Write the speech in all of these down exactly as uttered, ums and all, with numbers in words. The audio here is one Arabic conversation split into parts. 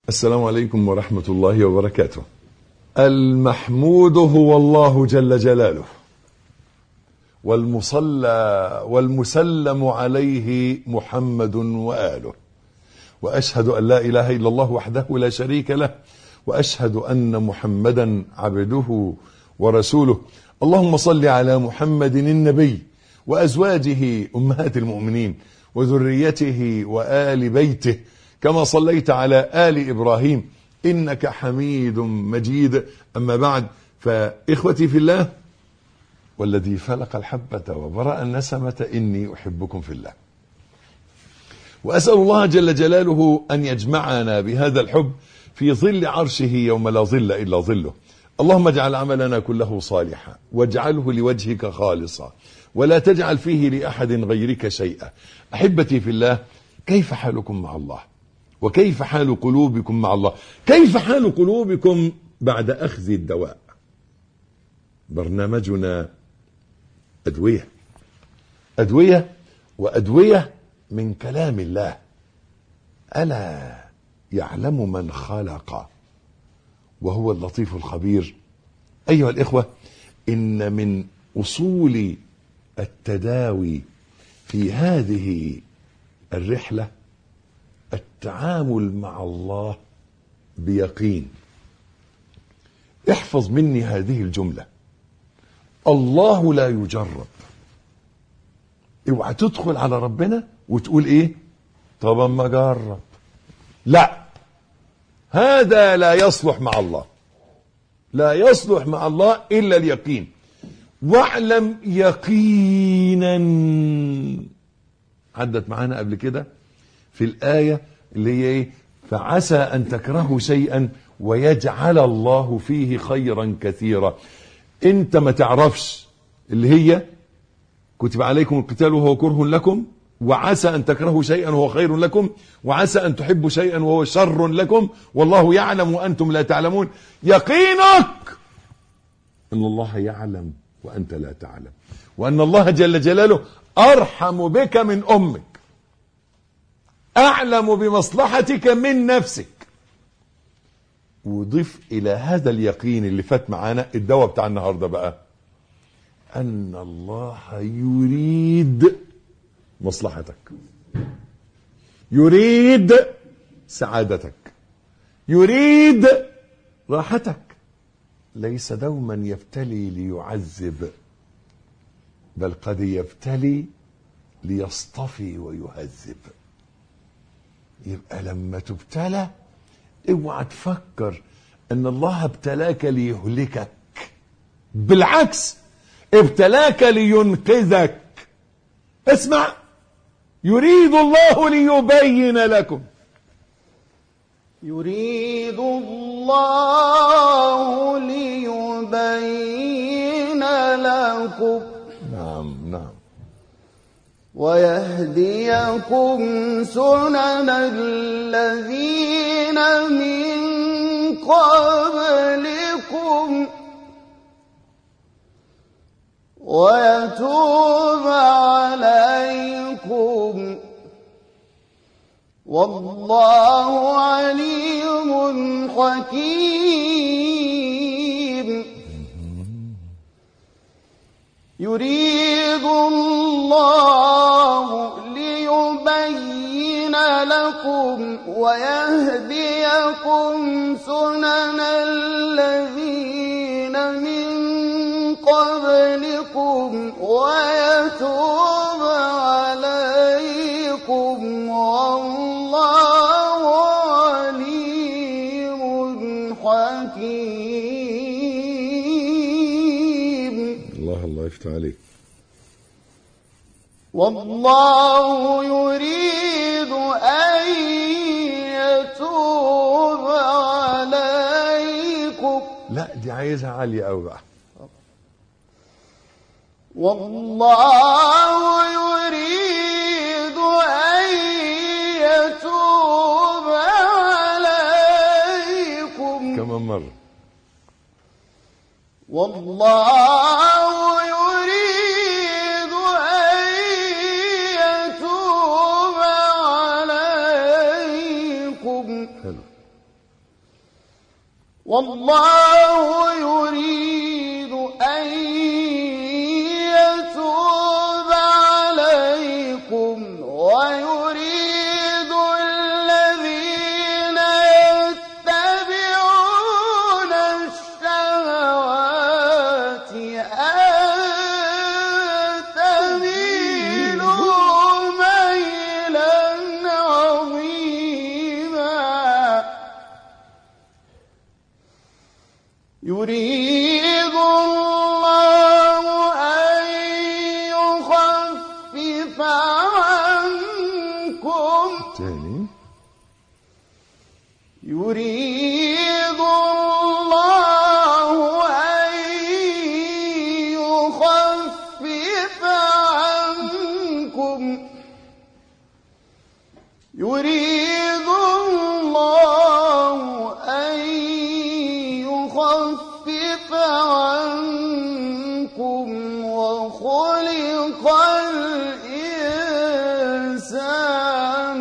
السلام عليكم ورحمة الله وبركاته. المحمود هو الله جل جلاله، والمصلى والمسلم عليه محمد وآله، وأشهد أن لا إله إلا الله وحده لا شريك له، وأشهد أن محمدا عبده ورسوله. اللهم صل على محمد النبي وأزواجه أمهات المؤمنين وذريته وآل بيته كما صليت على آل إبراهيم إنك حميد مجيد. أما بعد، فإخوتي في الله والذي فلق الحبة وبرأ النسمة إني أحبكم في الله، وأسأل الله جل جلاله أن يجمعنا بهذا الحب في ظل عرشه يوم لا ظل إلا ظله. اللهم اجعل عملنا كله صالحا واجعله لوجهك خالصا ولا تجعل فيه لأحد غيرك شيئا. أحبتي في الله، كيف حالكم مع الله؟ وكيف حال قلوبكم مع الله؟ كيف حال قلوبكم بعد أخذ الدواء؟ برنامجنا أدوية أدوية وأدوية من كلام الله. ألا يعلم من خلق وهو اللطيف الخبير؟ أيها الإخوة، إن من أصول التداوي في هذه الرحلة التعامل مع الله بيقين. احفظ مني هذه الجملة: الله لا يجرب. اوعى تدخل على ربنا وتقول ايه؟ طب اما اجرب. لا، هذا لا يصلح مع الله، لا يصلح مع الله الا اليقين. واعلم يقينا، عدت معانا قبل كده في الآية اللي هي ايه؟ فعسى ان تكرهوا شيئا ويجعل الله فيه خيرا كثيرا. انت ما تعرفش اللي هي كتب عليكم القتال وهو كره لكم، وعسى ان تكرهوا شيئا وهو خير لكم، وعسى ان تحبوا شيئا وهو شر لكم، والله يعلم وانتم لا تعلمون. يقينك ان الله يعلم وانت لا تعلم، وان الله جل جلاله ارحم بك من امك، اعلم بمصلحتك من نفسك. وضيف الى هذا اليقين اللي فات معانا الدواء بتاع النهارده بقى: ان الله يريد مصلحتك، يريد سعادتك، يريد راحتك. ليس دوما يبتلي ليعذب، بل قد يبتلي ليصطفي ويهذب. يبقى لما تبتلى اوعى تفكر ان الله ابتلاك ليهلكك، بالعكس ابتلاك لينقذك. اسمع: يريد الله ليبين لكم، يريد الله ليبين لكم، نعم نعم، ويهديكم سنن الذين من قبلكم ويتوب عليكم، والله عليم حكيم. يريد الله ليبين لكم ويهديكم سنن الذين من قبلكم ويتوب عليكم، والله عليم حكيم. الله الله يفتح عليك. والله يريد أن يتوب عليكم. لا، دي عايزها عالية قوي بقى. والله يريد أن يتوب عليكم. كمان مرة. والله يريد أن يتوب عليكم، حلو. والله يريد أن يتوب عليكم ويريد الذين يتبعون الشهوات أن تميلوا ميلا عظيما يريد الله أن يخفف عنكم تاني. يريد الله أن يخفف عنكم يريد الله أن يخفف عنكم وخلق الإنسان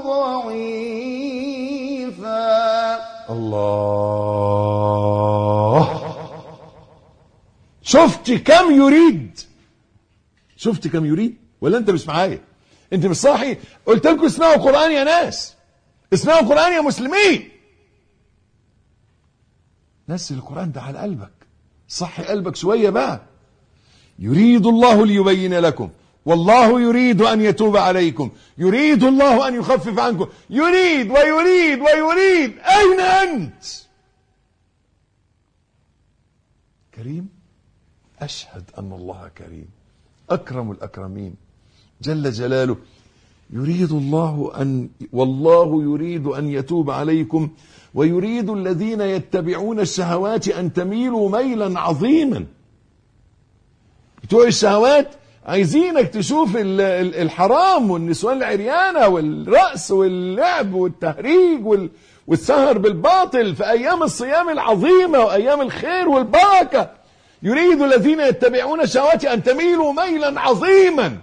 ضعيفا. الله. شفت كم يريد؟ شفت كم يريد ولا انت مش معايا؟ انت مش صاحي؟ قلت لكم اسمعوا قرآن يا ناس، اسمعوا قرآن يا مسلمين. نزل القرآن ده على قلبك، صحي قلبك شوية بقى. يريد الله ليبين لكم والله يريد أن يتوب عليكم يريد الله أن يخفف عنكم. يريد ويريد ويريد. أين أنت؟ كريم. أشهد أن الله كريم أكرم الأكرمين جل جلاله. يريد الله أن والله يريد أن يتوب عليكم ويريد الذين يتبعون الشهوات أن تميلوا ميلا عظيما. بتوع الشهوات عايزينك تشوف الحرام والنسوان العريانة والرأس واللعب والتهريج والسهر بالباطل في أيام الصيام العظيمة وأيام الخير والبركة. يريد الذين يتبعون الشهوات أن تميلوا ميلا عظيما.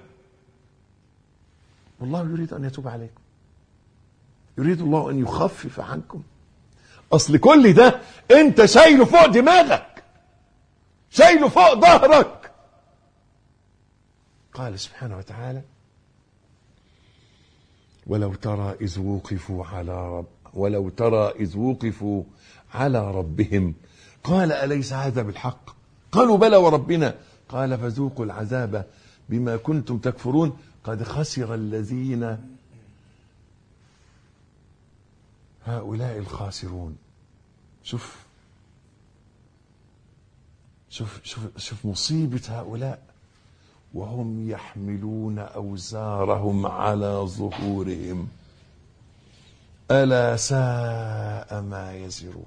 والله يريد أن يتوب عليكم يريد الله أن يخفف عنكم. أصل كل ده أنت شايله فوق دماغك، شايله فوق ظهرك. قال سبحانه وتعالى: ولو ترى إذ وقفوا على رب ولو ترى إذ وقفوا على ربهم قال أليس هذا بالحق؟ قالوا بلى وربنا. قال فذوقوا العذاب بما كنتم تكفرون قد خسر الذين هؤلاء الخاسرون. شوف شوف شوف شوف مصيبة هؤلاء وهم يحملون أوزارهم على ظهورهم ألا ساء ما يزرون.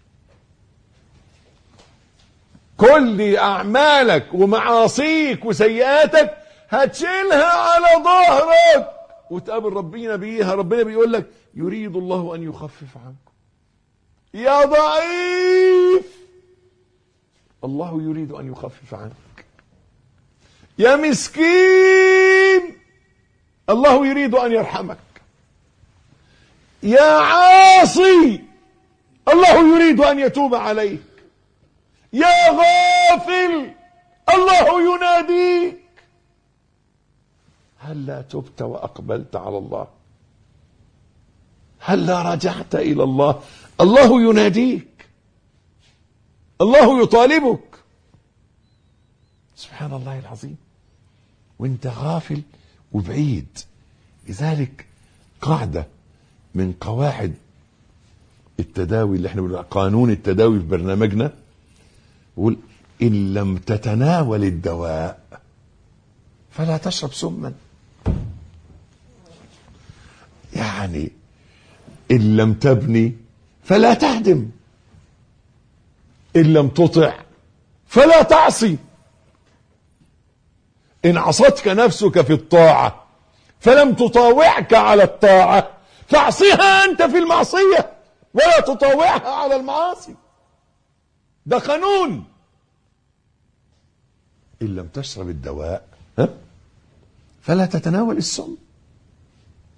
كل أعمالك ومعاصيك وسيئاتك هتشيلها على ظهرك وتقابل ربنا بيها. ربنا بيقول لك يريد الله أن يخفف عنكم يا ضعيف. الله يريد أن يخفف عنك يا مسكين. الله يريد أن يرحمك يا عاصي. الله يريد أن يتوب عليك يا غافل. الله يناديك هلا تبت وأقبلت على الله؟ هلا رجعت إلى الله؟ الله يناديك، الله يطالبك. سبحان الله العظيم وانت غافل وبعيد. لذلك قاعدة من قواعد التداوي اللي احنا بنقول قانون التداوي في برنامجنا، يقول إن لم تتناول الدواء فلا تشرب سما. يعني إن لم تبني فلا تهدم، إن لم تطع فلا تعصي. إن عصتك نفسك في الطاعة فلم تطاوعك على الطاعة فاعصيها أنت في المعصية ولا تطاوعها على المعاصي. ده قانون. إن لم تشرب الدواء ها فلا تتناول السم.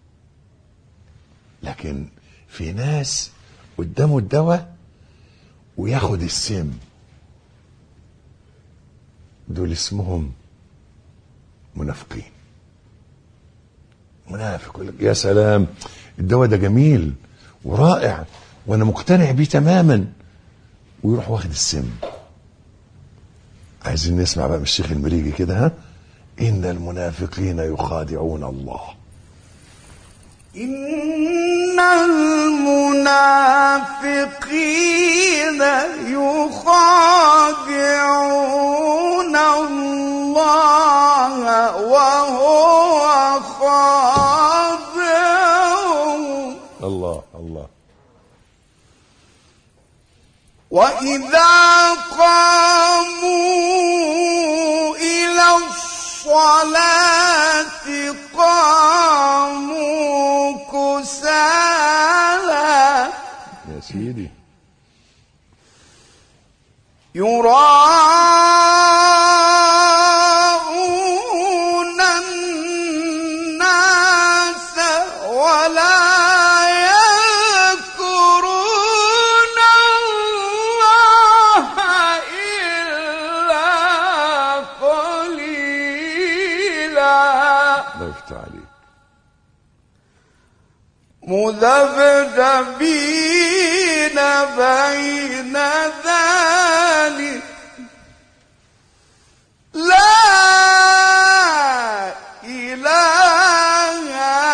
لكن في ناس قدامه الدواء وياخد السم، دول اسمهم منافقين. منافق يقول لك يا سلام الدواء ده جميل ورائع وانا مقتنع بيه تماما، ويروح واخد السم. عايزين نسمع بقى من الشيخ المريجي كده، ها؟ إن المنافقين يخادعون الله. إن المنافقين يخادعون الله وهو خادعهم. الله الله. وإذا قاموا إلى الصلاة قاموا كسالى يا سيدي يراءون الناس ولا مذبذبين بين ذلك لا إله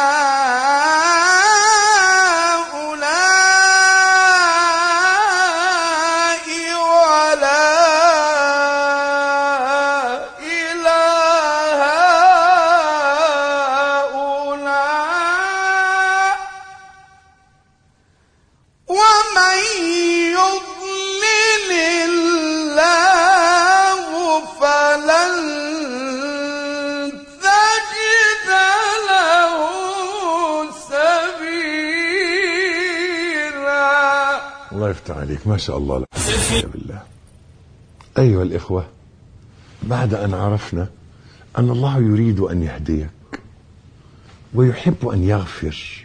هؤلاء ولا إله هؤلاء ومن يضلل الله فلن تجد له سبيلا. الله يفتح عليك، ما شاء الله. لا بالله. أيها الإخوة، بعد أن عرفنا أن الله يريد أن يهديك ويحب أن يغفر،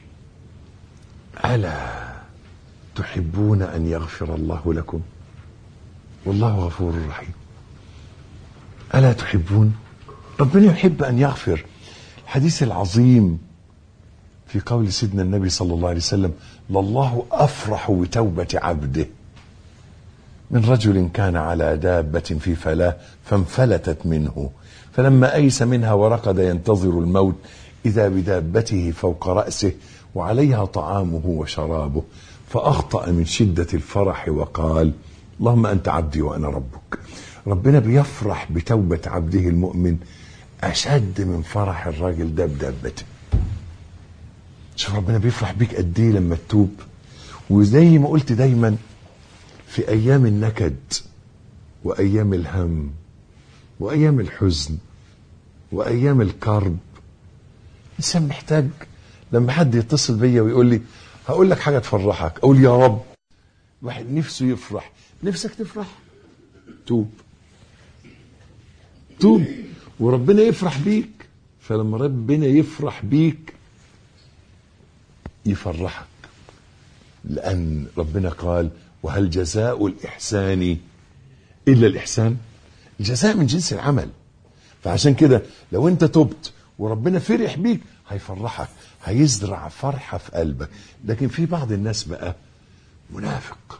ألا تحبون أن يغفر الله لكم؟ والله غفور رحيم. ألا تحبون؟ ربنا يحب أن يغفر. الحديث العظيم في قول سيدنا النبي صلى الله عليه وسلم: لله أفرح بتوبة عبده من رجل كان على دابة في فلاة فانفلتت منه، فلما أيس منها ورقد ينتظر الموت إذا بدابته فوق رأسه وعليها طعامه وشرابه، فأخطأ من شدة الفرح وقال: اللهم أنت عبدي وأنا ربك. ربنا بيفرح بتوبة عبده المؤمن أشد من فرح الراجل ده بدابته. شوف ربنا بيفرح بيك قد ايه لما تتوب. وزي ما قلت دايما، في أيام النكد وأيام الهم وأيام الحزن وأيام الكرب، الإنسان محتاج لما حد يتصل بيا ويقول لي هقول لك حاجة تفرحك، أقول يا رب. واحد نفسه يفرح، نفسك تفرح، توب توب وربنا يفرح بيك. فلما ربنا يفرح بيك يفرحك، لأن ربنا قال: وهل جزاء الإحسان إلا الإحسان؟ الجزاء من جنس العمل. فعشان كده لو أنت تبت وربنا فرح بيك هيفرحك، هيزرع فرحة في قلبك. لكن في بعض الناس بقى منافق.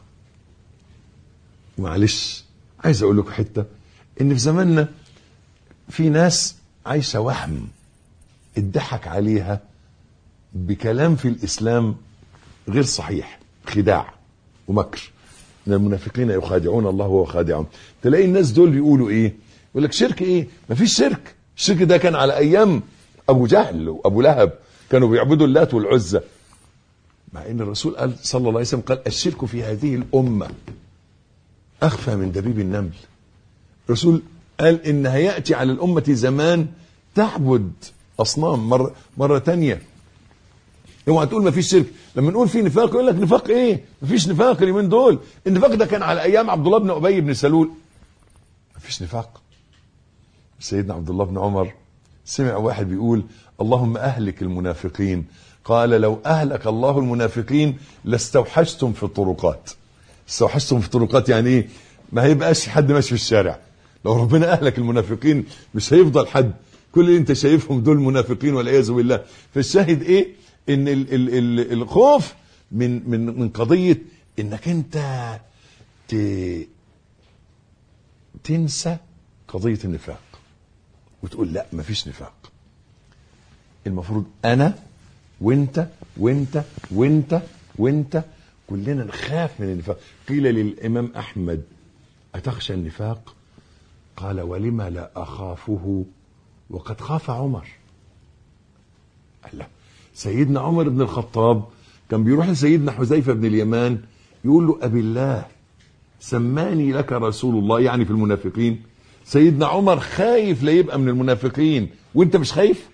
معلش عايز أقول لكم حتة، إن في زماننا في ناس عايشة وهم اتضحك عليها بكلام في الإسلام غير صحيح، خداع ومكر. من المنافقين يخادعون الله وهو خادعهم. تلاقي الناس دول بيقولوا ايه؟ يقول لك شرك ايه؟ مفيش شرك. الشرك ده كان على ايام ابو جهل وابو لهب، كانوا بيعبدوا اللات والعزى. مع ان الرسول قال صلى الله عليه وسلم قال: الشرك في هذه الامه اخفى من دبيب النمل. الرسول قال ان هياتي على الامه زمان تعبد اصنام. مره مره ثانيه اوعى تقول مفيش شرك. لما نقول في نفاق يقول لك نفاق ايه؟ مفيش نفاق اليومين دول. النفاق ده كان على ايام عبد الله بن ابي بن سلول. مفيش نفاق. سيدنا عبد الله بن عمر سمع واحد بيقول: اللهم اهلك المنافقين. قال: لو اهلك الله المنافقين لاستوحشتم في الطرقات. استوحشتم في الطرقات يعني ايه؟ ما هيبقاش حد ماشي في الشارع. لو ربنا اهلك المنافقين مش هيفضل حد، كل اللي انت شايفهم دول منافقين والعياذ بالله. فالشاهد ايه؟ ان ال ال ال الخوف من من من قضيه انك انت ت تنسى قضيه النفاق وتقول لا مفيش نفاق. المفروض انا وانت وانت وانت وانت كلنا نخاف من النفاق. قيل للامام احمد اتخشى النفاق؟ قال ولما لا اخافه وقد خاف عمر. الله. سيدنا عمر بن الخطاب كان بيروح لسيدنا حذيفه بن اليمان يقول له ابي الله سماني لك رسول الله، يعني في المنافقين. سيدنا عمر خايف لا يبقى من المنافقين وانت مش خايف.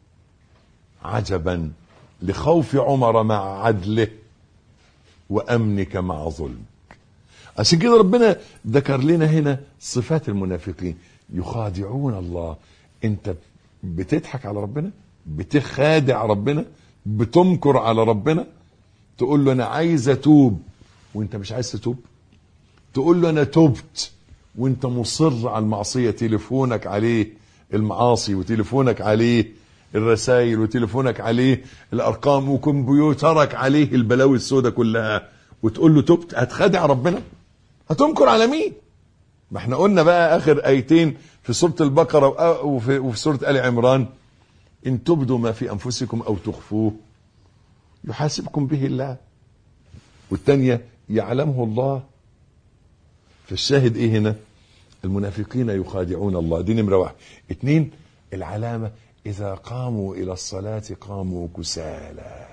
عجبا لخوف عمر مع عدله وامنك مع ظلم. عشان كده ربنا ذكر لنا هنا صفات المنافقين. يخادعون الله. انت بتضحك على ربنا، بتخادع ربنا، بتمكر على ربنا. تقول له انا عايز اتوب وانت مش عايز تتوب. تقول له انا تبت وانت مصر على المعصية. تليفونك عليه المعاصي، وتليفونك عليه الرسائل، وتليفونك عليه الارقام، وكمبيوترك عليه البلاوي السوداء كلها، وتقول له تبت. هتخادع ربنا؟ هتمكر على مين؟ ما احنا قلنا بقى اخر ايتين في سورة البقرة وفي, وفي سورة آل عمران: ان تبدوا ما في انفسكم او تخفوه يحاسبكم به الله. والثانية يعلمه الله. فالشاهد ايه هنا؟ المنافقين يخادعون الله. دي نمرة واحد. اتنين، العلامة اذا قاموا الى الصلاة قاموا كسالى.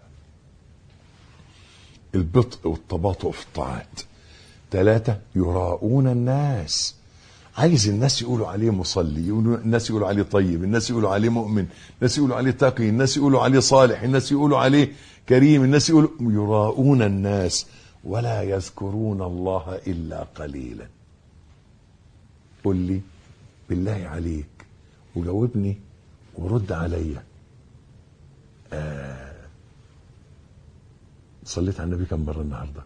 البطء والتباطؤ في الطاعات. ثلاثة، يراؤون الناس. عايز الناس يقولوا عليه مصلي، يقولوا الناس يقولوا عليه طيب، الناس يقولوا عليه مؤمن، الناس يقولوا عليه تقي، الناس يقولوا عليه صالح، الناس يقولوا عليه كريم، الناس يقولوا. يراؤون الناس ولا يذكرون الله إلا قليلا. قل لي بالله عليك وجاوبني ورد عليا. آه صليت على النبي كم مرة النهاردة؟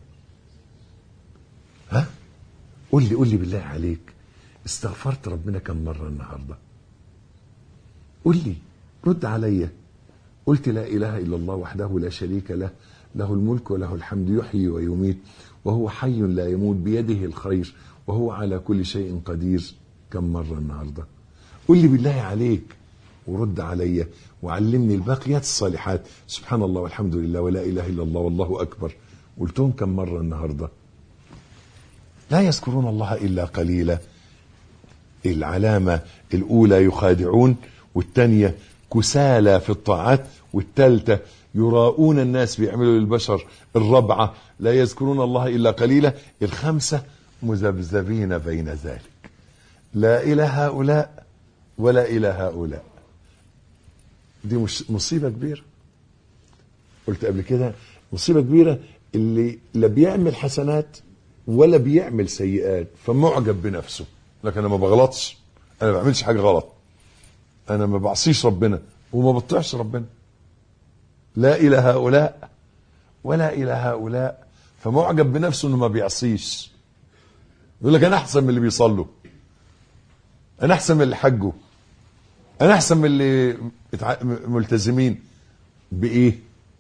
ها؟ قل لي قل لي بالله عليك استغفرت ربنا كم مرة النهاردة؟ قل لي، رد عليا. قلت لا إله إلا الله وحده لا شريك له، له الملك وله الحمد يحيي ويميت وهو حي لا يموت بيده الخير وهو على كل شيء قدير كم مرة النهاردة؟ قل لي بالله عليك ورد عليا وعلمني الباقيات الصالحات. سبحان الله والحمد لله ولا إله إلا الله والله أكبر قلتهم كم مرة النهاردة؟ لا يذكرون الله إلا قليلا. العلامة الأولى يخادعون، والثانية كسالى في الطاعات، والثالثة يراؤون الناس بيعملوا للبشر، الرابعة لا يذكرون الله إلا قليلا، الخامسة مذبذبين بين ذلك، لا إلى هؤلاء ولا إلى هؤلاء. دي مش مصيبة كبيرة. قلت قبل كده مصيبة كبيرة اللي لا بيعمل حسنات ولا بيعمل سيئات فمعجب بنفسه. لكن انا ما بغلطش، انا ما بعملش حاجه غلط، انا ما بعصيش ربنا وما بطيعش ربنا. لا الى هؤلاء ولا الى هؤلاء، فمعجب بنفسه انه ما بيعصيش. يقول لك انا احسن من اللي بيصلوا، انا احسن من اللي حجوا، انا احسن من اللي ملتزمين. بايه؟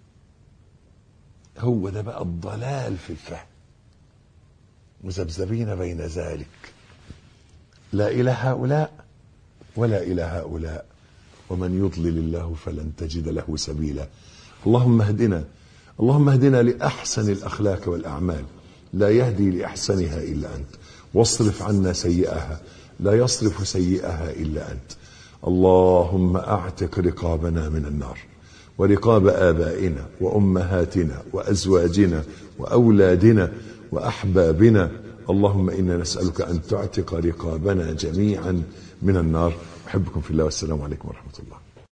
هو ده بقى الضلال في الفهم. مذبذبين بين ذلك، لا إلى هؤلاء ولا إلى هؤلاء، ومن يضلل الله فلن تجد له سبيلا. اللهم اهدنا، اللهم اهدنا لأحسن الأخلاق والأعمال، لا يهدي لأحسنها إلا أنت، واصرف عنا سيئها، لا يصرف سيئها إلا أنت. اللهم أعتق رقابنا من النار، ورقاب آبائنا وأمهاتنا وأزواجنا وأولادنا وأحبابنا. اللهم إنا نسألك أن تعتق رقابنا جميعا من النار. أحبكم في الله والسلام عليكم ورحمة الله.